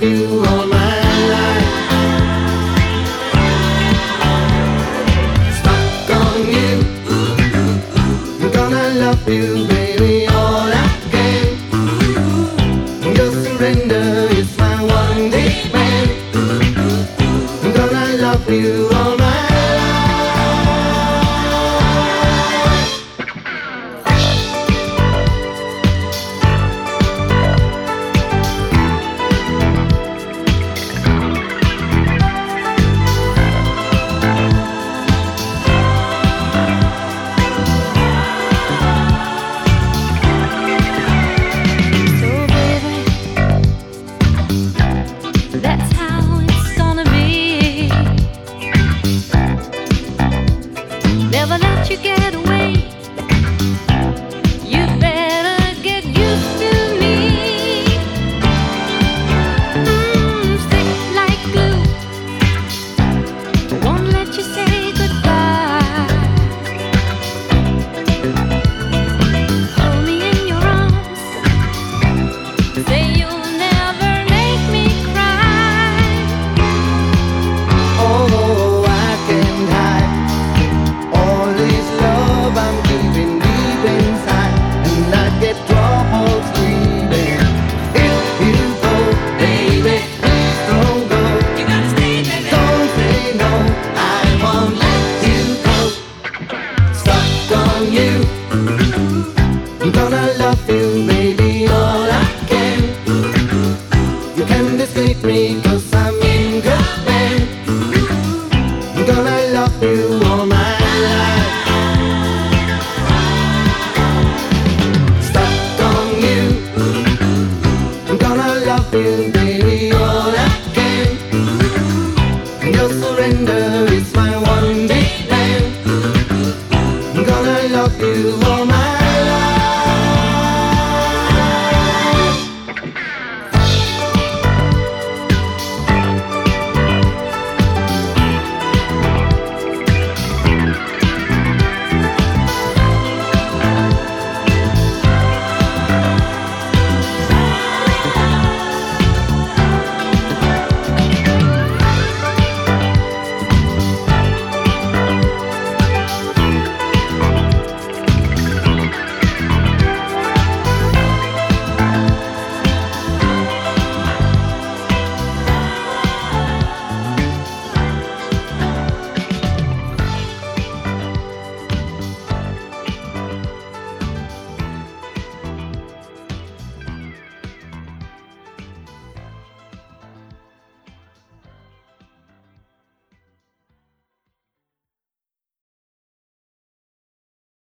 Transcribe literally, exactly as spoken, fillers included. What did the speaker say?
you all my life. Stuck on you, I'm gonna love you, baby, all I can. Your surrender is my one demand. I'm gonna love you all my life. That's how it's gonna be. Never let you get away. You better get used to me. Mm, stick like glue. Won't let you say goodbye. Hold me in your arms. Say you'll never make me cry. Oh, I can't hide all this love I'm keeping deep inside, and I get trouble sleeping. If you go, baby, please don't go. You gotta stay, baby. Don't say no, I won't let you go. Stuck on you, I'm gonna love you, baby, all I can. You can't escape me.